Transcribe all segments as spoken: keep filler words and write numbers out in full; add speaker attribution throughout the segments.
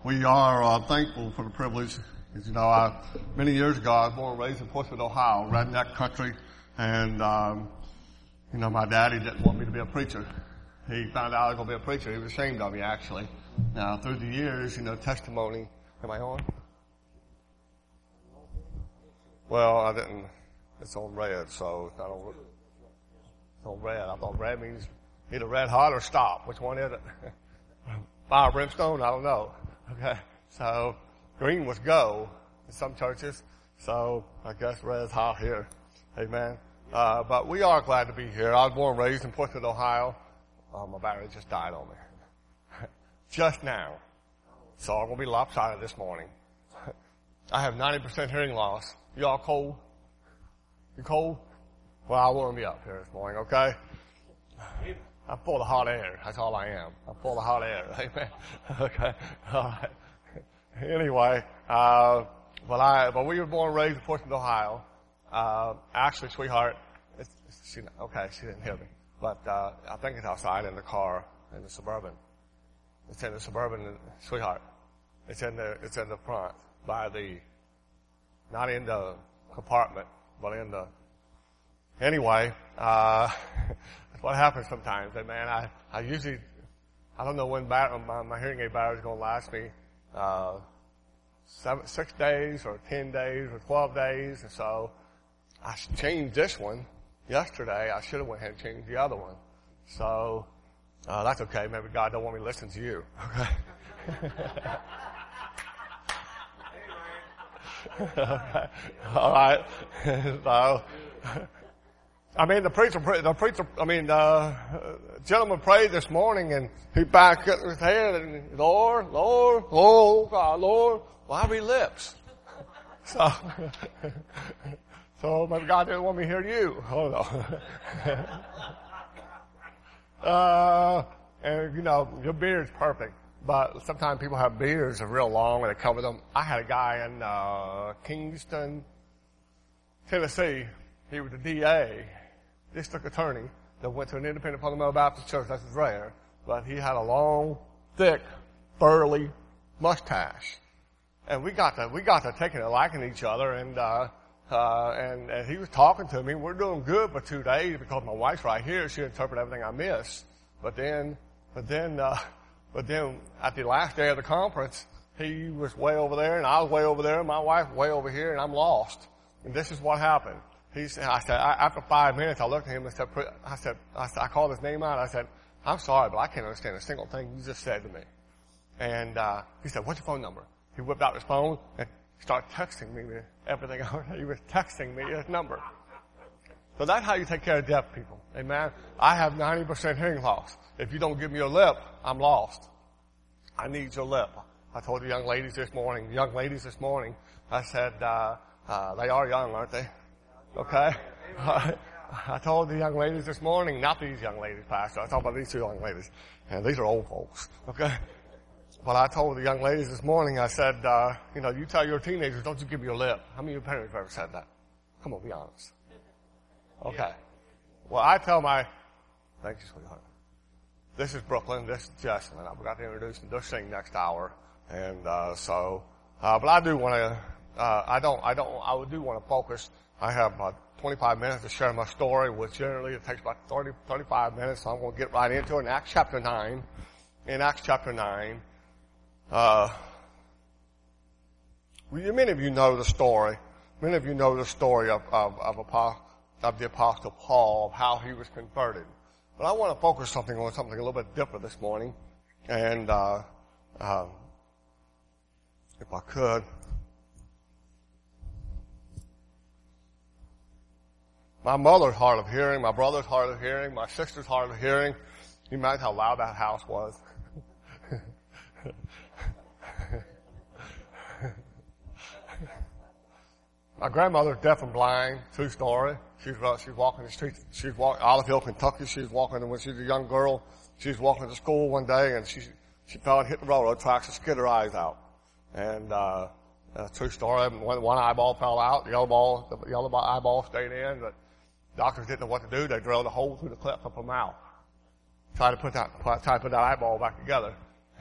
Speaker 1: we are uh, thankful for the privilege. As you know, I, many years ago, I was born and raised in Portsmouth, Ohio, redneck country, and um, you know, my daddy didn't want me to be a preacher. He found out I was going to be a preacher. He was ashamed of me, actually. Now, through the years, you know, testimony. Am I on? Well, I didn't. It's on red, so I don't. It's on red. I thought red means either red hot or stop. Which one is it? Fire, brimstone? I don't know. Okay. So green was go in some churches. So I guess red is hot here. Amen. Uh, but we are glad to be here. I was born and raised in Portsmouth, Ohio. Oh, my battery just died on me. Just now. So I'm going to be lopsided this morning. I have ninety percent hearing loss. You all cold? You cold? Well, I want to be up here this morning, okay? I'm full of hot air. That's all I am. I'm full of hot air. Amen. Okay. All right. Anyway, uh, but I, but we were born and raised in Portsmouth, Ohio. Uh, actually, sweetheart, it's, it's, she, okay, she didn't hear me. But, uh, I think it's outside in the car, in the Suburban. It's in the Suburban, sweetheart. It's in the, it's in the front by the, not in the compartment, but in the, anyway, uh, that's what happens sometimes. And man, I, I usually, I don't know when bat, my, my hearing aid battery is going to last me, uh, seven, six days or ten days or twelve days. And so I changed this one yesterday. I should have went ahead and changed the other one. So, uh, that's okay. Maybe God don't want me to listen to you. Okay. Okay. All right. So, I mean, the preacher, the preacher, I mean, uh, gentleman prayed this morning and he backed up his head and, Lord, Lord, oh God, Lord, why read lips? So, so maybe God didn't want me to hear you. Oh no. uh, and you know, your beard's perfect. But sometimes people have beards that are real long and they cover them. I had a guy in uh Kingston, Tennessee. He was a D A, district attorney, that went to an independent fundamental Baptist church. That's rare. But he had a long, thick, burly mustache. And we got to, we got to taking a liking each other and, uh, uh, and, and he was talking to me. We're doing good for two days because my wife's right here. She interpret everything I miss. But then, but then, uh, But then at the last day of the conference, he was way over there and I was way over there and my wife way over here and I'm lost. And this is what happened. He said, I said, I, after five minutes, I looked at him and said, I said, I said, I called his name out. I said, I'm sorry, but I can't understand a single thing you just said to me. And, uh, he said, what's your phone number? He whipped out his phone and started texting me with everything. He was texting me his number. So that's how you take care of deaf people. Amen. I have ninety percent hearing loss. If you don't give me your lip, I'm lost. I need your lip. I told the young ladies this morning, young ladies this morning, I said, uh, uh, they are young, aren't they? Okay. I told the young ladies this morning, not these young ladies, Pastor. I talk about these two young ladies. And these are old folks. Okay. But I told the young ladies this morning, I said, uh, you know, you tell your teenagers, don't you give me your lip. How many of your parents have ever said that? Come on, be honest. Okay. Well, I tell my, thank you, sweetheart. This is Brooklyn. This is Jessamine. I forgot to introduce them. They'll sing next hour. And, uh, so, uh, but I do want to, uh, I don't, I don't, I do want to focus. I have about twenty-five minutes to share my story, which generally it takes about thirty, thirty-five minutes. So I'm going to get right into it. In Acts chapter nine, in Acts chapter nine, uh, many of you know the story. Many of you know the story of, of, of Apostle, of the Apostle Paul, of how he was converted. But I want to focus something on something a little bit different this morning. And, uh, um, if I could. My mother's hard of hearing, my brother's hard of hearing, my sister's hard of hearing. You imagine how loud that house was. My grandmother's deaf and blind, true story. She's, uh, she's walking the streets, she's walking, Olive Hill, Kentucky, she's walking, and when she was a young girl, she was walking to school one day and she, she fell and hit the railroad tracks and skid her eyes out. And, uh, uh true story, one, one eyeball fell out, the other ball, the other eyeball stayed in, but doctors didn't know what to do. They drilled a hole through the cleft of her mouth. Tried to put that, try to put that eyeball back together.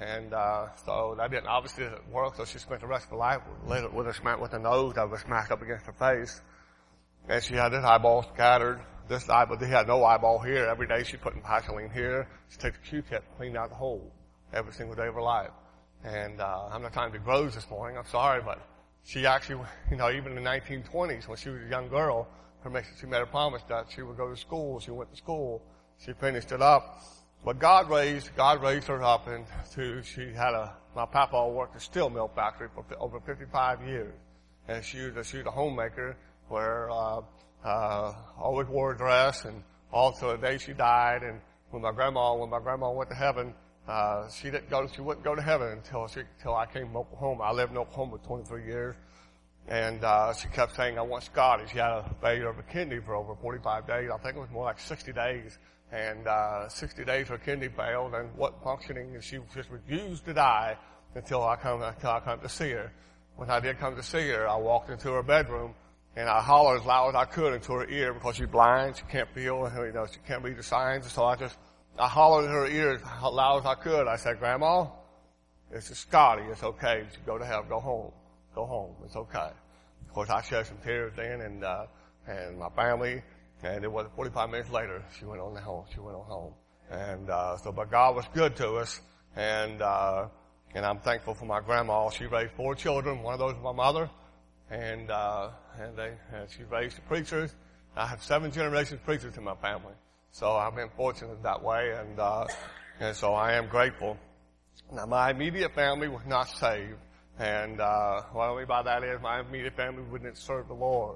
Speaker 1: And, uh, so that didn't obviously didn't work, so she spent the rest of her life with, with a smack with a nose that was smacked up against her face. And she had this eyeball scattered. This eyeball, they had no eyeball here. Every day she's putting Vaseline here. She takes a Q-tip, clean out the hole every single day of her life. And, uh, I'm not trying to be gross this morning. I'm sorry, but she actually, you know, even in the nineteen twenties when she was a young girl, her, she made a promise that she would go to school. She went to school. She finished it up. But God raised, God raised her up and to, she had a, my papa worked at a steel mill factory for over fifty-five years. And she was a, she was a homemaker where, uh, uh, always wore a dress and also the day she died and when my grandma, when my grandma went to heaven, uh, she didn't go, she wouldn't go to heaven until she, until I came to Oklahoma. I lived in Oklahoma for twenty-three years. And, uh, she kept saying, I want Scotty. She had a failure of a kidney for over forty-five days. I think it was more like sixty days. And, uh, sixty days her kidney failed and wasn't functioning and she just refused to die until I come, until I come to see her. When I did come to see her, I walked into her bedroom and I hollered as loud as I could into her ear because she's blind. She can't feel, you know, she can't read the signs. So I just, I hollered in her ear as loud as I could. I said, Grandma, this is Scotty. It's okay. You go to heaven. Go home. Go home. It's okay. Of course, I shed some tears then, and uh, and my family, and it was forty-five minutes later, she went on home. She went on home, and uh, so, but God was good to us, and uh, and I'm thankful for my grandma. She raised four children. One of those was my mother, and uh, and they and she raised the preachers. I have seven generations of preachers in my family, so I've been fortunate that way, and uh, and so I am grateful. Now, my immediate family was not saved. And, uh, what I mean by that is my immediate family wouldn't serve the Lord.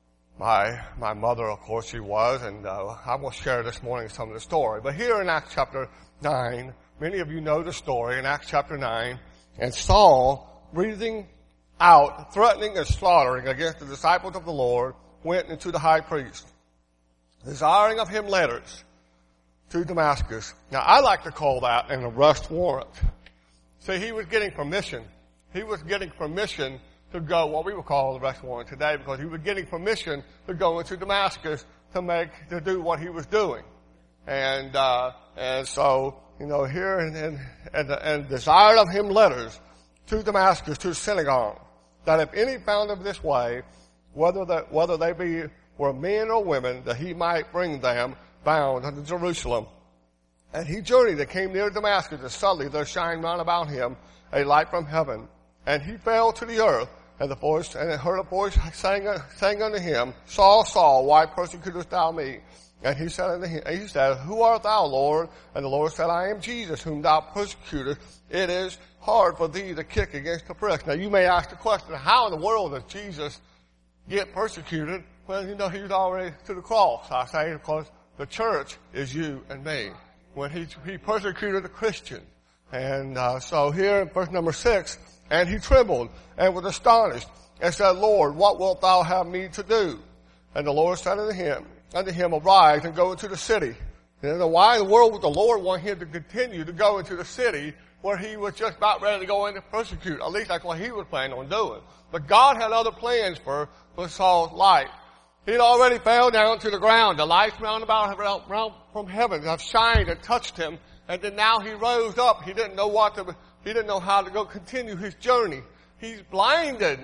Speaker 1: My, my mother, of course, she was, and, uh, I will share this morning some of the story. But here in Acts chapter nine, many of you know the story in Acts chapter nine, and Saul, breathing out, threatening and slaughtering against the disciples of the Lord, went into the high priest, desiring of him letters to Damascus. Now, I like to call that an arrest warrant. See, he was getting permission. He was getting permission to go, what we would call the arrest warrant today, because he was getting permission to go into Damascus to make, to do what he was doing. And, uh, and so, you know, here and, and, and, and desired of him letters to Damascus, to the synagogue, that if any found of this way, whether that, whether they be, were men or women, that he might bring them bound unto Jerusalem. And he journeyed and came near Damascus, and suddenly there shined round about him a light from heaven. And he fell to the earth, and the voice, and heard a voice saying, saying unto him, Saul, Saul, why persecutest thou me? And he said unto him, he said, Who art thou, Lord? And the Lord said, I am Jesus, whom thou persecutest. It is hard for thee to kick against the pricks. Now you may ask the question, how in the world does Jesus get persecuted? Well, you know, he's already to the cross. I say, because the church is you and me. When he, he persecuted the Christian. And, uh, so here in verse number six, and he trembled and was astonished and said, Lord, what wilt thou have me to do? And the Lord said unto him, unto him, arise and go into the city. And then why in the world would the Lord want him to continue to go into the city where he was just about ready to go in to persecute? At least that's what he was planning on doing. But God had other plans for, for Saul's life. He'd already fell down to the ground. The lights round about round from heaven have shined and touched him. And then now he rose up. He didn't know what to, he didn't know how to go continue his journey. He's blinded.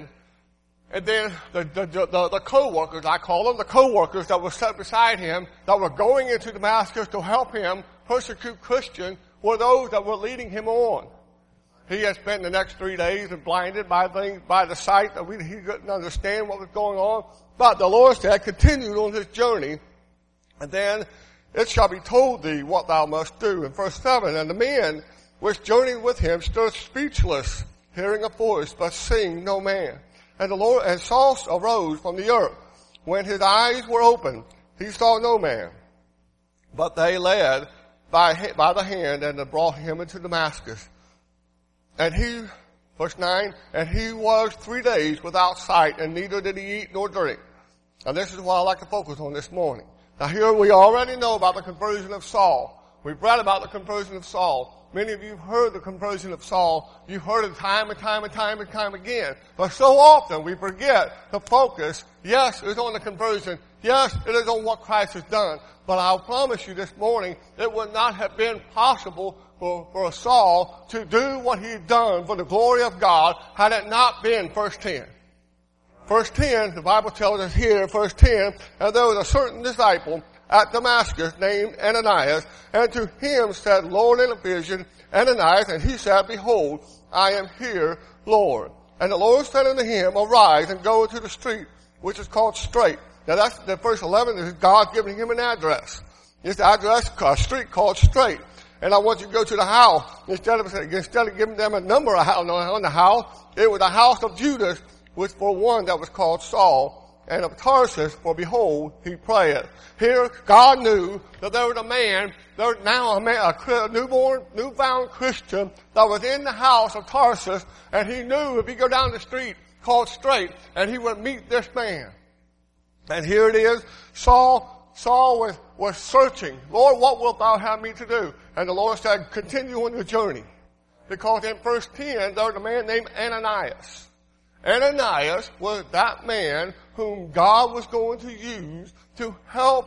Speaker 1: And then the, the, the, the co-workers, I call them, the co-workers that were set beside him, that were going into Damascus to help him persecute Christians, were those that were leading him on. He had spent the next three days blinded by things, by the sight that we, he couldn't understand what was going on. But the Lord said, continued on his journey, and then it shall be told thee what thou must do. In verse seven, and the men which journeyed with him stood speechless, hearing a voice, but seeing no man. And the Lord, and Saul arose from the earth. When his eyes were opened, he saw no man. But they led by, by the hand and brought him into Damascus. And he, verse nine, and he was three days without sight, and neither did he eat nor drink. And this is what I like to focus on this morning. Now here we already know about the conversion of Saul. We've read about the conversion of Saul. Many of you have heard the conversion of Saul. You've heard it time and time and time and time again. But so often we forget to focus. Yes, it's on the conversion. Yes, it is on what Christ has done. But I'll promise you this morning, it would not have been possible for, for Saul to do what he had done for the glory of God had it not been verse ten. Verse ten, the Bible tells us here, verse ten, and there was a certain disciple at Damascus named Ananias, and to him said, Lord, in a vision, Ananias, and he said, Behold, I am here, Lord. And the Lord said unto him, Arise and go into the street, which is called Straight. Now that's the verse eleven is God giving him an address. It's the address, a street called Straight. And I want you to go to the house. Instead of, instead of giving them a number of house on the house, it was the house of Judas, which for one that was called Saul, and of Tarsus, for behold, he prayed. Here, God knew that there was a man, there was now a man, a newborn, newfound Christian that was in the house of Tarsus, and he knew if he go down the street called Straight, and he would meet this man. And here it is, Saul, Saul was, was searching, Lord, what wilt thou have me to do? And the Lord said, continue on your journey. Because in verse ten, there was a man named Ananias. Ananias was that man whom God was going to use to help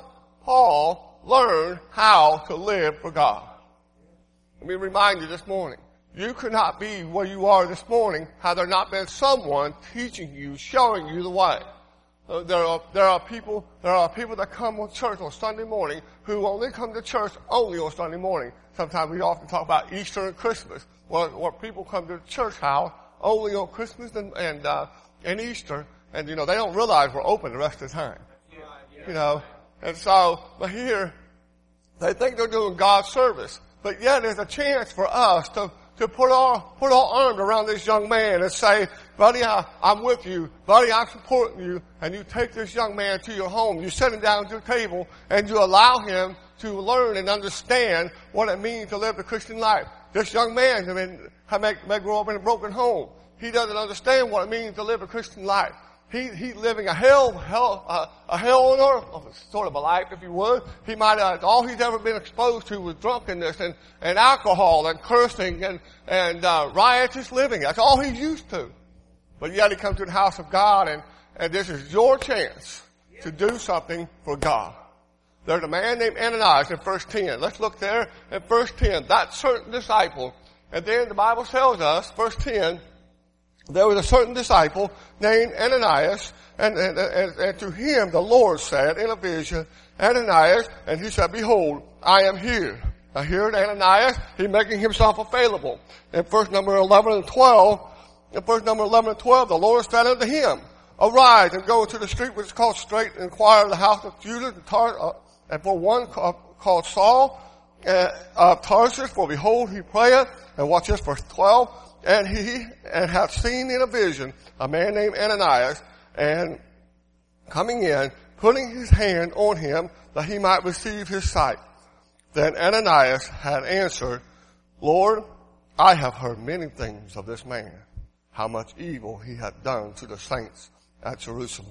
Speaker 1: Paul learn how to live for God. Let me remind you this morning, you could not be where you are this morning had there not been someone teaching you, showing you the way. Uh, there are, there are people, there are people that come to church on Sunday morning who only come to church only on Sunday morning. Sometimes we often talk about Easter and Christmas, where, where people come to the church house only on Christmas and, and, uh, and Easter. And, you know, they don't realize we're open the rest of the time. You know, and so, but here, they think they're doing God's service. But yet there's a chance for us to, to put our, put our arms around this young man and say, buddy, I, I'm with you. Buddy, I'm supporting you. And you take this young man to your home. You sit him down at your table and you allow him to learn and understand what it means to live the Christian life. This young man, I mean, may, may grow up in a broken home. He doesn't understand what it means to live a Christian life. He, he's living a hell, hell, uh, a hell on earth, sort of a life, if you would. He might, uh, all he's ever been exposed to was drunkenness and, and alcohol and cursing and, and, uh, riotous living. That's all he's used to. But yet he comes to the house of God and, and this is your chance to do something for God. There's a man named Ananias in verse ten. Let's look there at verse ten. That certain disciple. And then the Bible tells us, verse ten, there was a certain disciple named Ananias, and, and, and, and to him the Lord said in a vision, Ananias, and he said, Behold, I am here. Now here at Ananias, he's making himself available. In verse number eleven and twelve, in verse number eleven and twelve, the Lord said unto him, Arise and go into the street which is called Straight, and inquire of the house of Judas, and, Tar- uh, and for one called Saul, uh, of Tarsus, for behold, he prayeth, and watch this, verse twelve, and he and hath seen in a vision a man named Ananias, and coming in, putting his hand on him that he might receive his sight. Then Ananias had answered, Lord, I have heard many things of this man, how much evil he hath done to the saints at Jerusalem.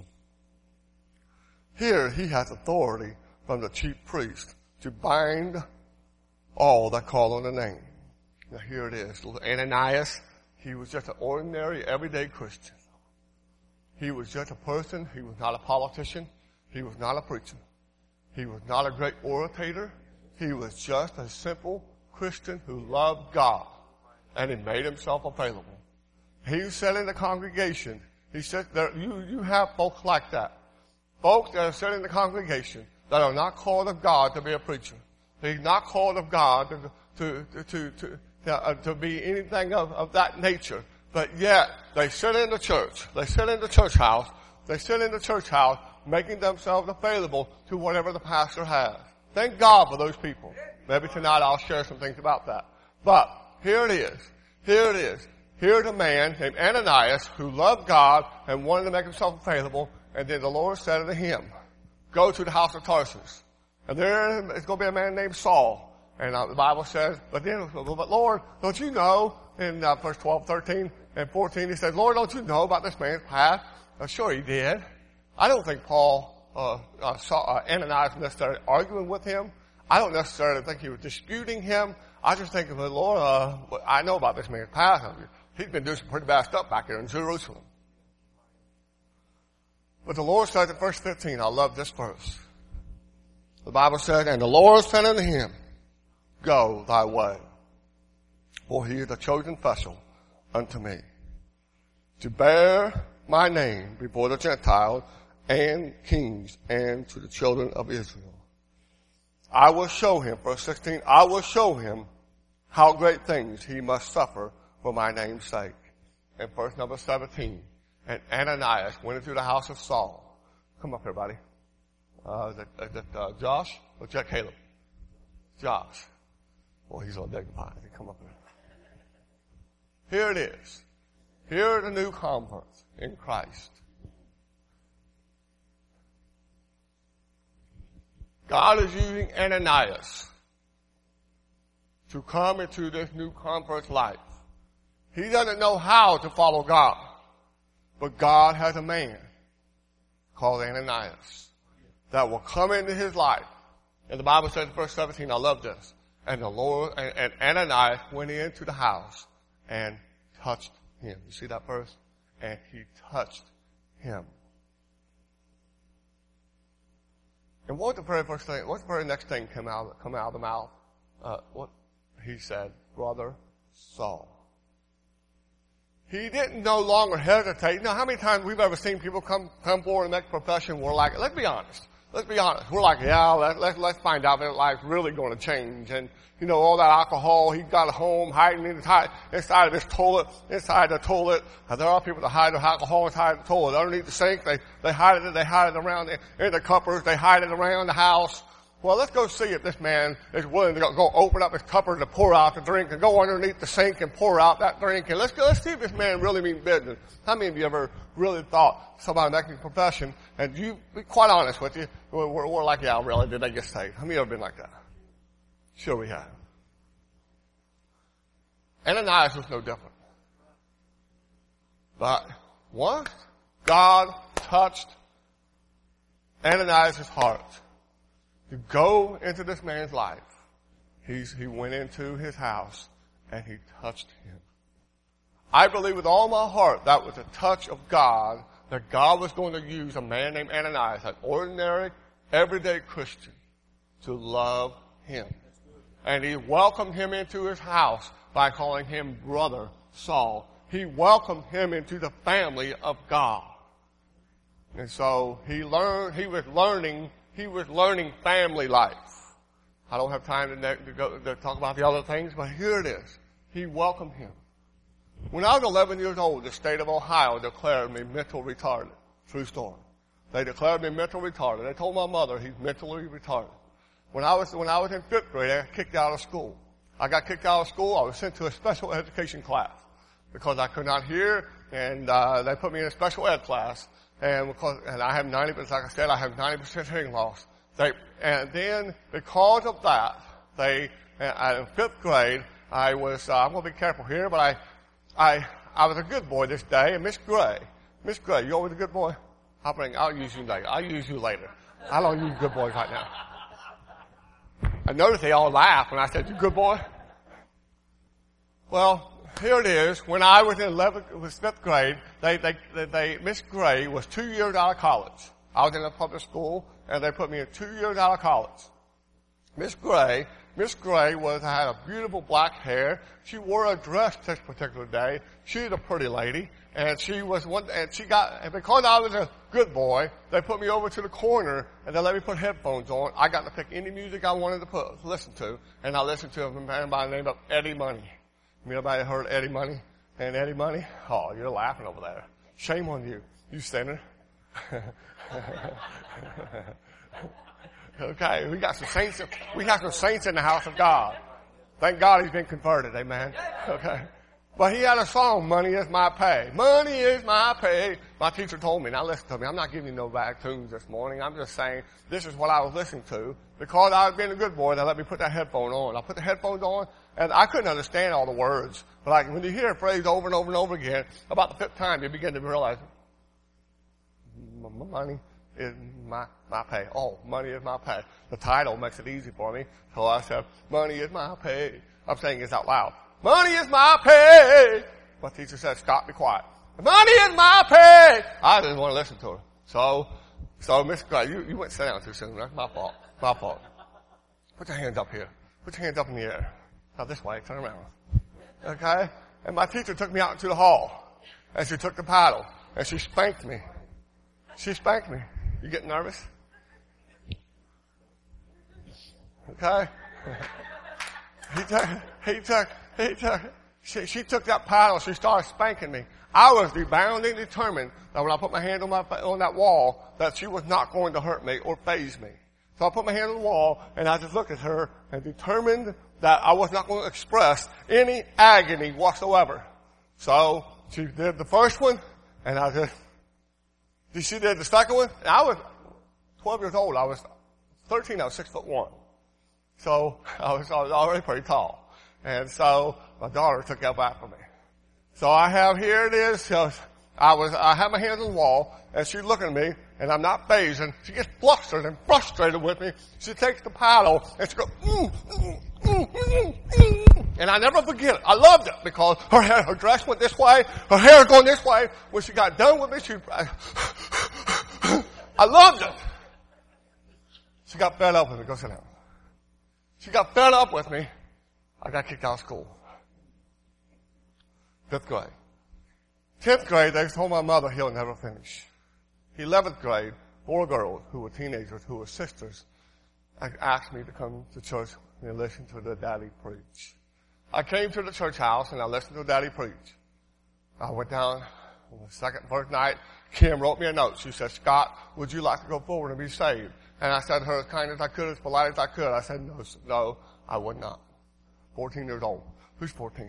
Speaker 1: Here he hath authority from the chief priest to bind all that call on the name. Now here it is. Ananias, he was just an ordinary, everyday Christian. He was just a person. He was not a politician. He was not a preacher. He was not a great orator. He was just a simple Christian who loved God. And he made himself available. He said in the congregation, he said, there, you, you have folks like that. Folks that are sitting in the congregation that are not called of God to be a preacher. They're not called of God to, to, to, to, to, to, uh, to be anything of, of that nature. But yet, they sit in the church. They sit in the church house. They sit in the church house making themselves available to whatever the pastor has. Thank God for those people. Maybe tonight I'll share some things about that. But here it is. Here it is. Here's a man named Ananias who loved God and wanted to make himself available. And then the Lord said unto him, Go to the house of Tarsus. And there is going to be a man named Saul. And uh, the Bible says, but then, but Lord, don't you know, in uh, verse twelve, thirteen, and fourteen, he said, Lord, don't you know about this man's past? Uh, sure he did. I don't think Paul, uh, uh, saw, uh, Ananias was necessarily arguing with him. I don't necessarily think he was disputing him. I just think, of the Lord, uh, I know about this man's past. He's been doing some pretty bad stuff back there in Jerusalem. But the Lord says in verse fifteen, I love this verse. The Bible said, and the Lord said unto him, Go thy way. For he is a chosen vessel unto me, to bear my name before the Gentiles and kings and to the children of Israel. I will show him, verse sixteen, I will show him how great things he must suffer for my name's sake. And verse number seventeen, and Ananias went into the house of Saul. Come up here, buddy. Uh, is it, is it uh, Josh or Jack Caleb? Josh. Well, he's on dignified. Come up here. Here it is. Here are the new converts in Christ. God is using Ananias to come into this new convert's life. He doesn't know how to follow God, but God has a man called Ananias that will come into his life. And the Bible says in verse seventeen, I love this. And the Lord, and, and Ananias went into the house and touched him. You see that verse? And he touched him. And what the very first thing, what's the very next thing come out, come out of the mouth? Uh, what he said, brother Saul. He didn't no longer hesitate. You know, how many times we've ever seen people come, come forward and make a profession, we're like, let's be honest. Let's be honest. We're like, yeah, let, let, let's find out that life's really going to change. And, you know, all that alcohol, he got at home hiding inside, inside of his toilet, inside the toilet. And there are people that hide their alcohol inside the toilet. Underneath the sink, they, they hide it, they hide it around the, in the cupboards, they hide it around the house. Well, let's go see if this man is willing to go, go open up his cupboard to pour out the drink and go underneath the sink and pour out that drink. And let's go, let's see if this man really means business. How many of you ever really thought somebody making a profession, and you, be quite honest with you, we're, we're, we're like, yeah, really, did they get saved? How many of you ever been like that? Sure we have. Ananias was no different. But once God touched Ananias' heart to go into this man's life, he's, he went into his house and he touched him. I believe with all my heart that was a touch of God, that God was going to use a man named Ananias, an ordinary, everyday Christian, to love him. And he welcomed him into his house by calling him brother Saul. He welcomed him into the family of God. And so he learned, he was learning, he was learning family life. I don't have time to, to go to talk about the other things, but here it is. He welcomed him. When I was eleven years old, the state of Ohio declared me mental retarded. True story. They declared me mental retarded. They told my mother he's mentally retarded. When I was, when I was in fifth grade, I got kicked out of school. I got kicked out of school. I was sent to a special education class because I could not hear, and uh, they put me in a special ed class. And because, and I have ninety percent, like I said, I have ninety percent hearing loss. They, and then because of that, they, uh, in fifth grade, I was, uh, I'm going to be careful here, but I, I, I was a good boy this day, and Miss Gray, Miss Gray, you always a good boy? I'll bring, I'll use you later. I'll use you later. I don't use good boys right now. I noticed they all laughed when I said, you good boy? Well, here it is. When I was in eleventh, was fifth grade, they, they, they, they, Miss Gray was two years out of college. I was in a public school, and they put me in two years out of college. Miss Gray, Miss Gray was, had a beautiful black hair. She wore a dress this particular day. She was a pretty lady, and she was one, and she got, and because I was a good boy, they put me over to the corner, and they let me put headphones on. I got to pick any music I wanted to put, listen to, and I listened to a man by the name of Eddie Money. Anybody heard Eddie Money? And Eddie Money? Oh, you're laughing over there. Shame on you, you sinner. Okay, we got some saints. We got some saints in the house of God. Thank God he's been converted. Amen. Okay, but he had a song, "Money Is My Pay." Money is my pay. My teacher told me. Now listen to me. I'm not giving you no bad tunes this morning. I'm just saying this is what I was listening to because I was being a good boy. They let me put that headphone on. I put the headphones on, and I couldn't understand all the words. But like when you hear a phrase over and over and over again, about the fifth time, you begin to realize, money is my, my pay. Oh, money is my pay. The title makes it easy for me. So I said, money is my pay. I'm saying this out loud. Money is my pay. My teacher said, stop, be quiet. Money is my pay. I didn't want to listen to her. So, so Miss Gray, you, you went sit down too soon. That's my fault. My fault. Put your hands up here. Put your hands up in the air. Now this way. Turn around. Okay? And my teacher took me out into the hall. And she took the paddle. And she spanked me. She spanked me. You getting nervous? Okay? He took, he took, he took, she, she took that paddle. She started spanking me. I was bound and determined that when I put my hand on my, on that wall, that she was not going to hurt me or faze me. So I put my hand on the wall and I just looked at her and determined that I was not going to express any agony whatsoever. So she did the first one and I just, she did the second one. And I was twelve years old. I was thirteen. I was six foot one. So I was, I was already pretty tall. And so my daughter took that back from me. So I have, here it is. So I was, I had my hands on the wall and she's looking at me and I'm not phased and she gets flustered and frustrated with me. She takes the paddle and she goes, mm, mm, mm, mm, mm. And I never forget it. I loved it because her hair, her dress went this way, her hair going this way. When she got done with me, she, I, I loved it. She got fed up with me. Go sit down. She got fed up with me. I got kicked out of school. Fifth grade. Tenth grade, they told my mother he'll never finish. Eleventh grade, four girls who were teenagers, who were sisters, asked me to come to church and listen to their daddy preach. I came to the church house and I listened to daddy preach. I went down on the second, first night. Kim wrote me a note. She said, Scott, would you like to go forward and be saved? And I said to her as kind as I could, as polite as I could. I said, no, no, I would not. Fourteen years old. Who's fourteen?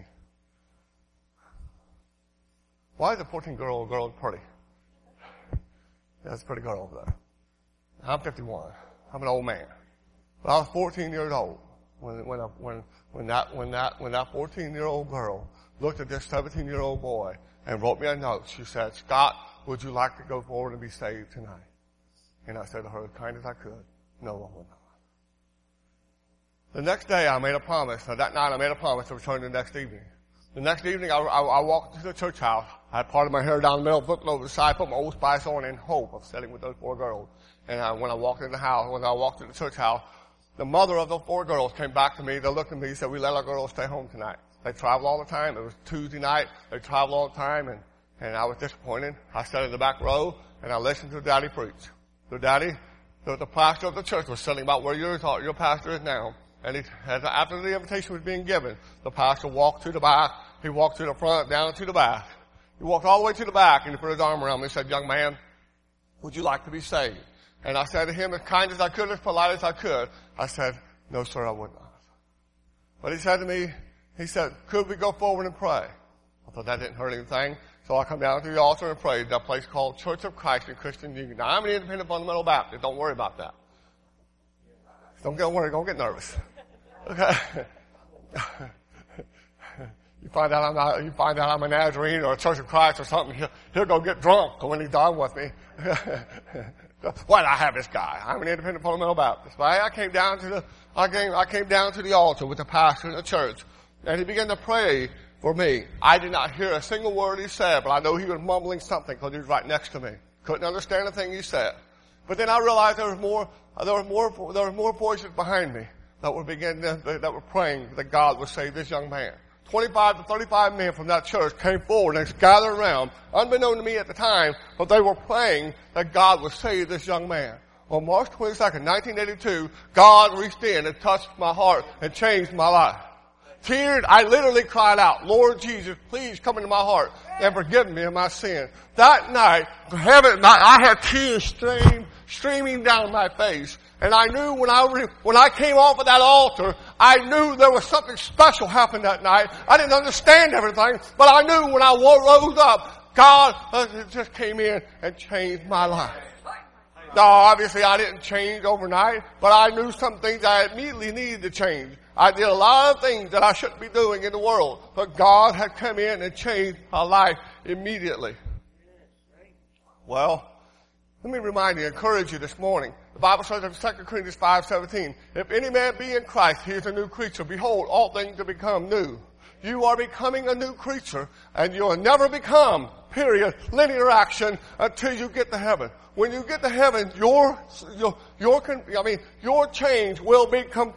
Speaker 1: Why is a fourteen-year-old girl pretty? That's a pretty girl over there. I'm fifty-one. I'm an old man. But I was fourteen years old when when I, when when that when that when that fourteen-year-old girl looked at this seventeen-year-old boy and wrote me a note. She said, Scott, would you like to go forward and be saved tonight? And I said to her as kind as I could, no, I would not. The next day I made a promise. Now that night I made a promise to return the next evening. The next evening I, I, I walked into the church house. I had part of my hair down the middle, flipped over the side, put my Old Spice on in hope of sitting with those four girls. And I, when I walked in the house, when I walked in the church house, the mother of those four girls came back to me. They looked at me and said, we let our girls stay home tonight. They travel all the time. It was Tuesday night. They travel all the time. And, and I was disappointed. I sat in the back row and I listened to Daddy preach. The daddy, the, the pastor of the church was sitting about where your, your pastor is now. And he, after the invitation was being given, the pastor walked to the back. He walked to the front, down to the back. He walked all the way to the back and he put his arm around me and said, young man, would you like to be saved? And I said to him as kind as I could, as polite as I could, I said, no, sir, I would not. But he said to me, he said, could we go forward and pray? I thought that didn't hurt anything. So I come down to the altar and prayed at a place called Church of Christ in Christian Union. Now, I'm an independent fundamental Baptist. Don't worry about that. Don't get worried. Don't get nervous. Okay? You find out I'm not, you find out I'm a Nazarene or a Church of Christ or something, he'll, he'll go get drunk when he's done with me. Why did I have this guy? I'm an independent fundamental Baptist. But I came down to the, I came, I came down to the altar with the pastor in the church and he began to pray for me. I did not hear a single word he said, but I know he was mumbling something because he was right next to me. Couldn't understand a thing he said. But then I realized there was more, there were more, there were more voices behind me that were beginning to, that were praying that God would save this young man. twenty-five to thirty-five men from that church came forward and gathered around, unbeknown to me at the time, but they were praying that God would save this young man. On March twenty-second, nineteen eighty-two, God reached in and touched my heart and changed my life. Tears, I literally cried out, Lord Jesus, please come into my heart and forgive me of my sin. That night, heaven, I had tears stream, streaming down my face. And I knew when I, re, when I came off of that altar, I knew there was something special happened that night. I didn't understand everything, but I knew when I rose up, God just came in and changed my life. Now, obviously I didn't change overnight, but I knew some things I immediately needed to change. I did a lot of things that I shouldn't be doing in the world, but God had come in and changed my life immediately. Well, let me remind you, encourage you this morning. The Bible says in Second Corinthians five seventeen, if any man be in Christ, he is a new creature. Behold, all things have become new. You are becoming a new creature, and you will never become, period, linear action until you get to heaven. When you get to heaven, your, your, your, I mean, your change will be complete.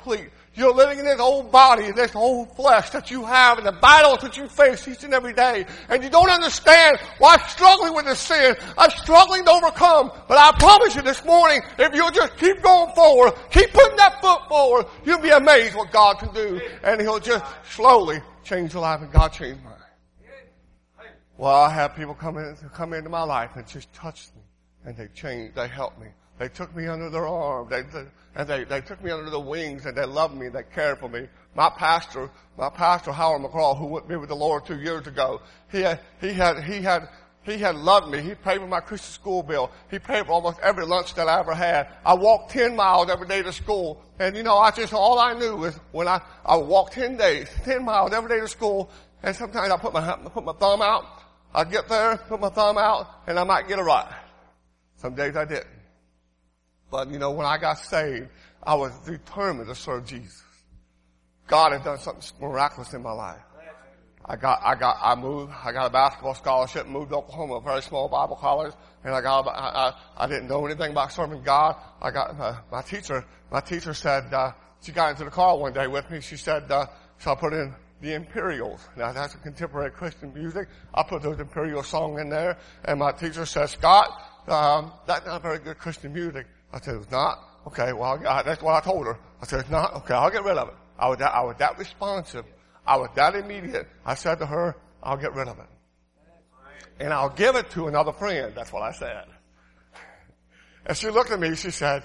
Speaker 1: You're living in this old body, this old flesh that you have, and the battles that you face each and every day. And you don't understand why I'm struggling with this sin. I'm struggling to overcome. But I promise you this morning, if you'll just keep going forward, keep putting that foot forward, you'll be amazed what God can do. And He'll just slowly change your life, and God changed mine. Well, I have people come in, come into my life and just touch me. And they changed, they helped me. They took me under their arm. They, they, and they, they took me under their wings, and they loved me, they cared for me. My pastor, my pastor Howard McCraw, who went to be with the Lord two years ago, he had, he had, he had, he had loved me. He paid for my Christian school bill. He paid for almost every lunch that I ever had. I walked ten miles every day to school. And you know, I just, all I knew was when I, I would walk ten days, ten miles every day to school, and sometimes I put my, put my thumb out. I'd get there, put my thumb out, and I might get a ride. Some days I didn't. But, you know, when I got saved, I was determined to serve Jesus. God had done something miraculous in my life. I got, I got, I moved, I got a basketball scholarship, moved to Oklahoma, a very small Bible college, and I got, I, I, I didn't know anything about serving God. I got, uh, my teacher, my teacher said, uh, she got into the car one day with me, she said, uh, so I put in the Imperials. Now that's a contemporary Christian music. I put those Imperial songs in there, and my teacher said, Scott, um, that's not very good Christian music. I said, it's not? Okay, well, I, that's what I told her. I said, it's not? Okay, I'll get rid of it. I was that, I was that responsive. I was that immediate. I said to her, I'll get rid of it. And I'll give it to another friend. That's what I said. And she looked at me, she said,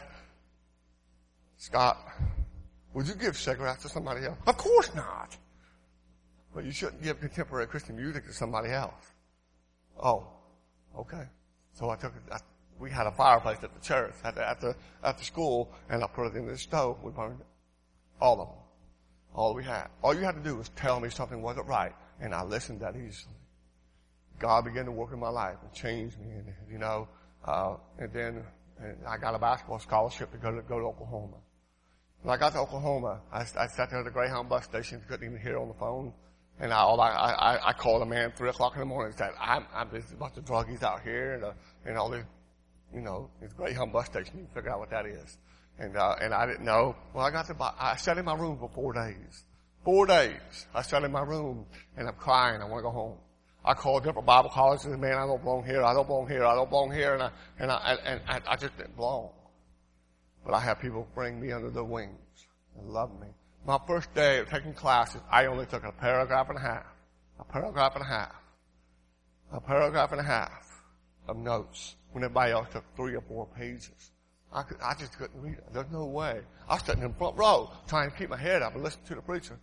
Speaker 1: Scott, would you give cigarettes to somebody else? Of course not. But you shouldn't give contemporary Christian music to somebody else. Oh, okay. So I took it, I, we had a fireplace at the church, at the, at the, at the school, and I put it in the stove. We burned it. All of them. All we had. All you had to do was tell me something wasn't right, and I listened that easily. God began to work in my life and change me, and, you know, uh, and then and I got a basketball scholarship to go to, go to Oklahoma. When I got to Oklahoma, I, I sat there at the Greyhound bus station, couldn't even hear on the phone. And I, all I, I, I called a man three o'clock in the morning and said, I'm, I'm, there's a bunch of druggies out here and, uh, and all this, you know, this Greyhound bus station. You can figure out what that is. And, uh, and I didn't know. Well, I got to, I sat in my room for four days. Four days. I sat in my room and I'm crying. I want to go home. I called different Bible colleges and man, I don't belong here. I don't belong here. I don't belong here. And I, and I, and I, I just didn't belong. But I have people bring me under their wings and love me. My first day of taking classes, I only took a paragraph and a half. A paragraph and a half. A paragraph and a half of notes when everybody else took three or four pages. I could, I just couldn't read it. There's no way. I was sitting in the front row trying to keep my head up and listen to the preacher.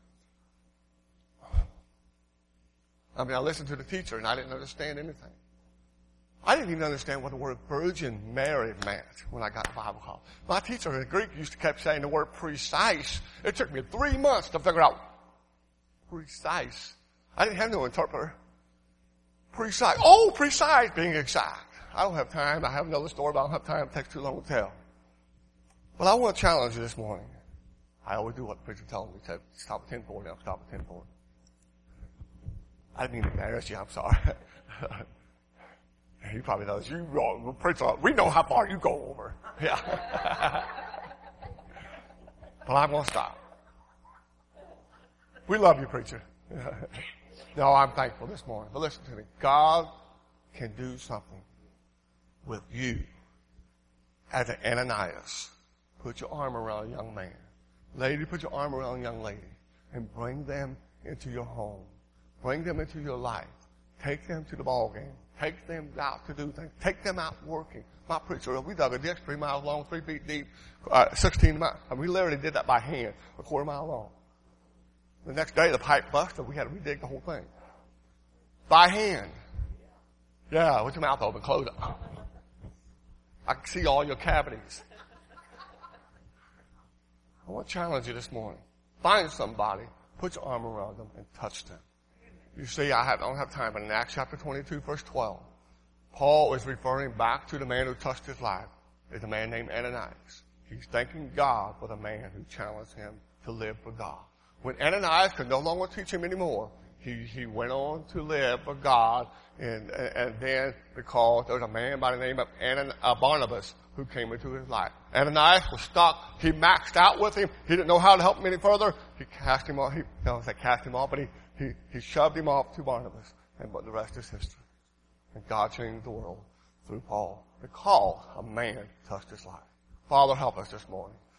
Speaker 1: I mean, I listened to the teacher and I didn't understand anything. I didn't even understand what the word Virgin Mary meant when I got to Bible college. My teacher in Greek used to keep saying the word precise. It took me three months to figure out precise. I didn't have no interpreter. Precise. Oh, precise, being exact. I don't have time. I have another story, but I don't have time. It takes too long to tell. But I want to challenge you this morning. I always do what the preacher tells me to. Stop at ten forty. I'll stop at ten forty. I didn't mean to embarrass you. I'm sorry. He probably knows you, uh, preacher, we know how far you go over. Yeah. But I'm going to stop. We love you, preacher. No, I'm thankful this morning. But listen to me. God can do something with you as an Ananias. Put your arm around a young man. Lady, put your arm around a young lady and bring them into your home. Bring them into your life. Take them to the ball game. Take them out to do things. Take them out working. My preacher, we dug a ditch three miles long, three feet deep, uh, sixteen miles. I mean, we literally did that by hand, a quarter mile long. The next day, the pipe busted. We had to redig the whole thing. By hand. Yeah, with your mouth open, close it. I can see all your cavities. I want to challenge you this morning. Find somebody, put your arm around them, and touch them. You see, I, have, I don't have time, but in Acts chapter twenty-two, verse twelve, Paul is referring back to the man who touched his life. It's a man named Ananias. He's thanking God for the man who challenged him to live for God. When Ananias could no longer teach him anymore, he, he went on to live for God, and, and then because there was a man by the name of Anan, uh, Barnabas who came into his life. Ananias was stuck. He maxed out with him. He didn't know how to help him any further. He cast him off. He, no, I said cast him off, but he, he, he shoved him off to Barnabas. And but the rest is history. And God changed the world through Paul because a man touched his life. Father, help us this morning.